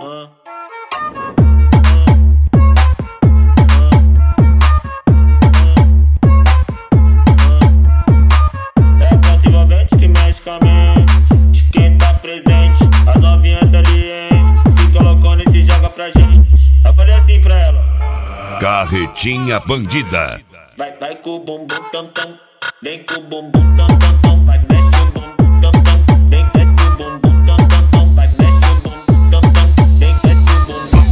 É foto envolvente que mexe com a mente de quem tá presente. As novinhas salientes fica loucona e se joga pra gente. Eu falei assim pra ela: Carretinha Bandida. vai com o bumbum tam tam, vem com o bumbum tam tam tam, vai mexe o bumbum tam tam, vem desce o bumbum tam tam tam, vai mexe o bumbum tam tam, vem desce o bumbum.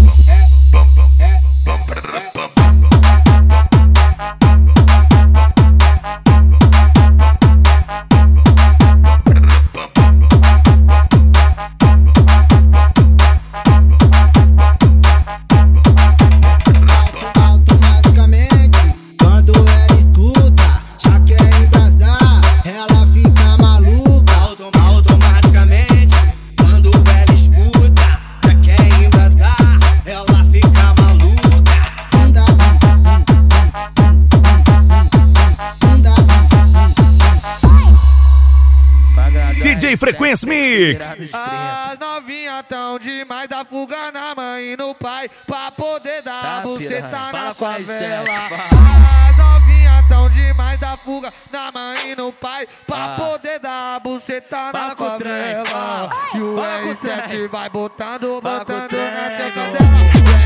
DJ Frequência Mix. As novinha tão demais, dá fuga na mãe e no pai, pra poder dar buceta na favela. As novinha tão demais, dá fuga na mãe e no pai, pra poder dar buceta na favela. E o R7 vai botando na tcheca dela.